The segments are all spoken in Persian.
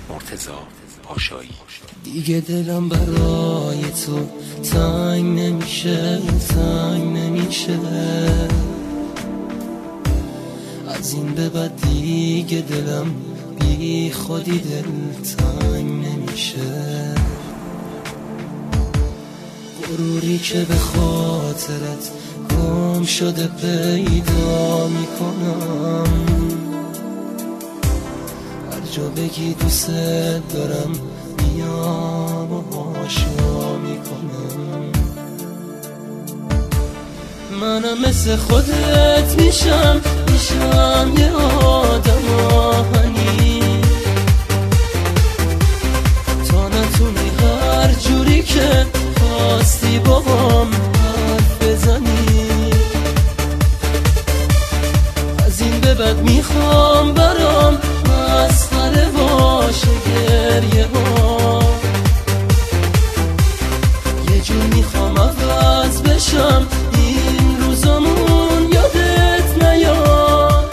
مرتضی پاشایی. دیگه دلم برای تو تنگ نمیشه، تنگ نمیشه. از این به بعد دیگه دلم بی خودی دلتنگ نمیشه. غروری که به خاطرت گم شده پیدا میکنم. هر جا بگی دوست دارم میام و آشنا میکنم. منم مثل خودت میشم یه آدم آهنی. تا نتونی هر جوری که خواستی با هم حرف بزنی. از این به بعد میخوام برام مسخره باشه گریه ها. یه جور میخوام عوض بشم این روزامون یادت نیاد.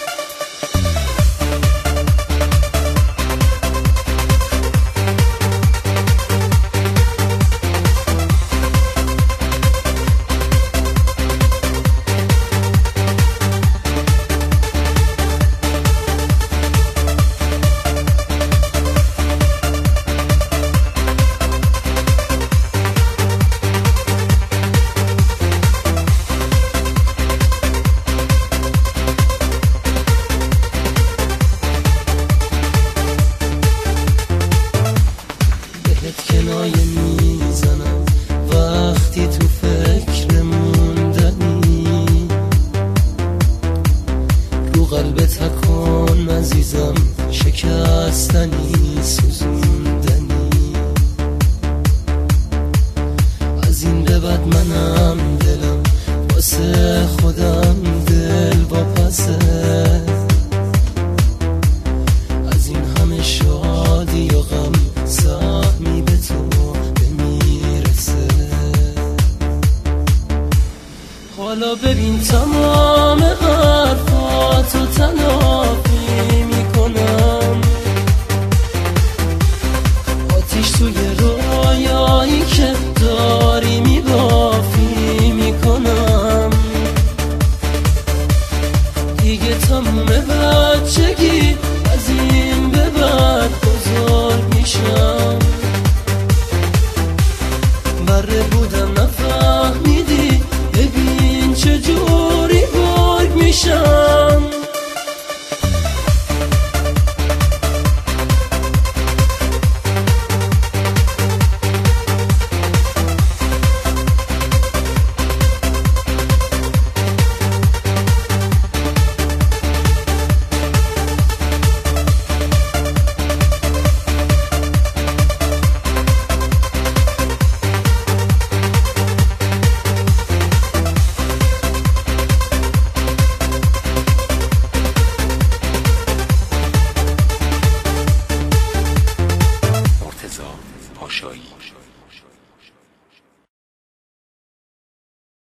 کنایه میزنم وقتی تو فکر موندنی. رو قلبت تکان عزیزم شکستنی سوزوندنی. از این به بعد منم دلم واسه خودم